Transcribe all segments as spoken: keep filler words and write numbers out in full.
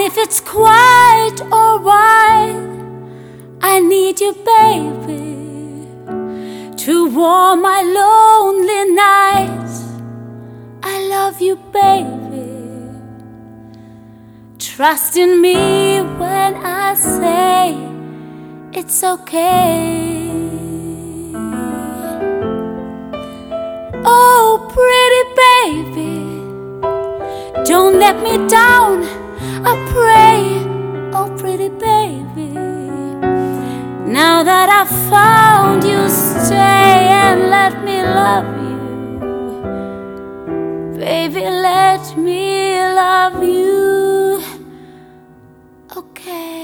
if it's quiet or wide, I need you, baby, to warm my lonely nights. I love you, baby. Trust in me when I say it's okay. Oh, pretty baby, don't let me down, I pray. Oh, pretty baby, now that I've found you, stay and let me love you. Baby, let me love you. Okay.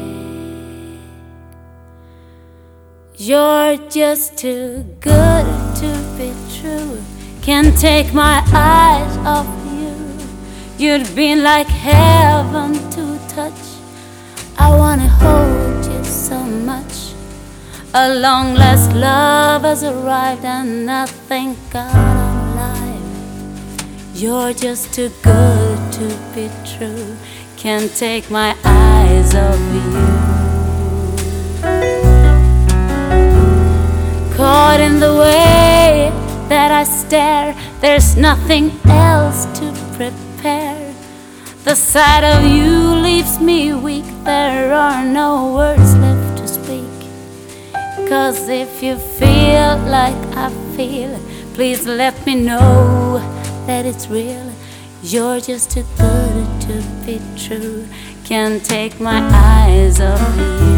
You're just too good to be true. Can't take my eyes off you. You'd be like heaven to touch. I wanna hold you so much. A long last love has arrived, and I thank God I'm alive. You're just too good to be true. Can't take my eyes off you. Caught in the way that I stare, there's nothing else to prepare. The sight of you leaves me weak. There are no words left to speak. 'Cause if you feel like I feel, please let me know that it's real. You're just too good to be true. Can't take my eyes off you.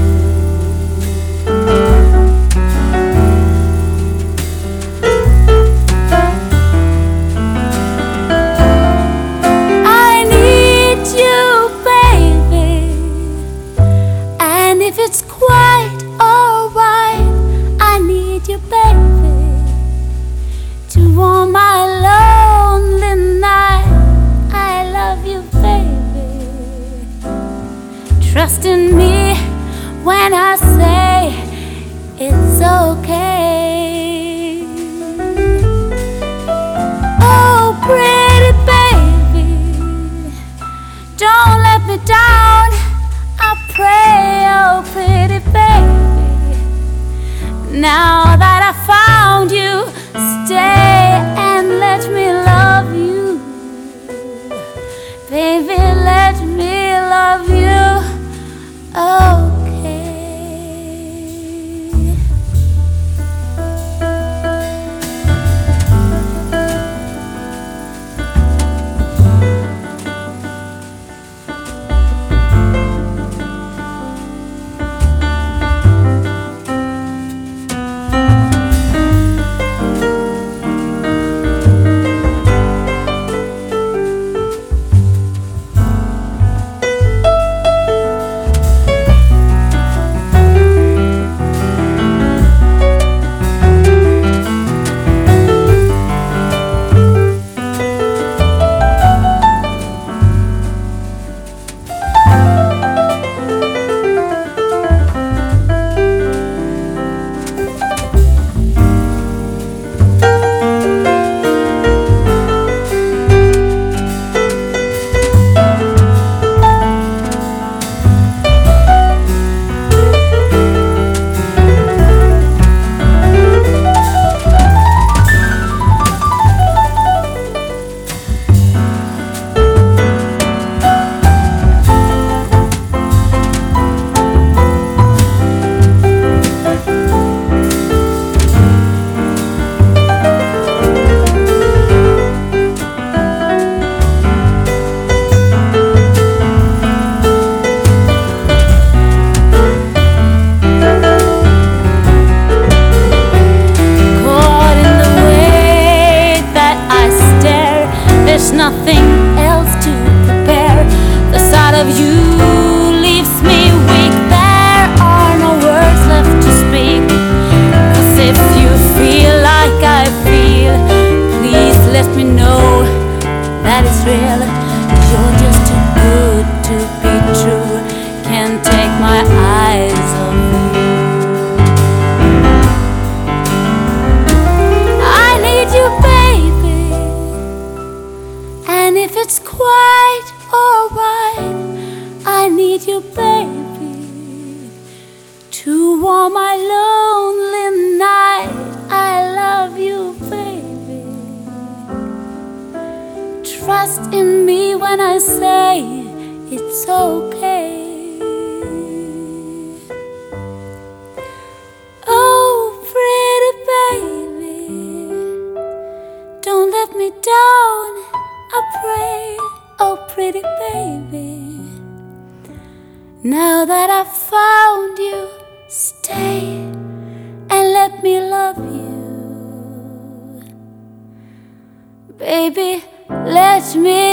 I need you, baby, and if it's quiet or wide, I need you, baby, to warm my lonely night. I love you, baby. Trust in me when I say it's okay. Oh, pretty baby, don't let me down, I pray. Oh, pretty baby, now that I found you, stay and let me love you. Baby, let me love you. Okay. There's nothing else to prepare. The sight of you leaves me weak. There are no words left to speak. 'Cause if you feel like I feel, please let me know that it's real. You're just too good to be true. Can't take my eyes off you. I need you, baby, and if it's quiet or wide, I need you, baby, to warm my lonely night. I love you, baby. Trust in me when I say it's okay. Oh, pretty baby, don't let me down, I pray. Oh, pretty baby, now that I've found you, stay and let me love you. Baby, let me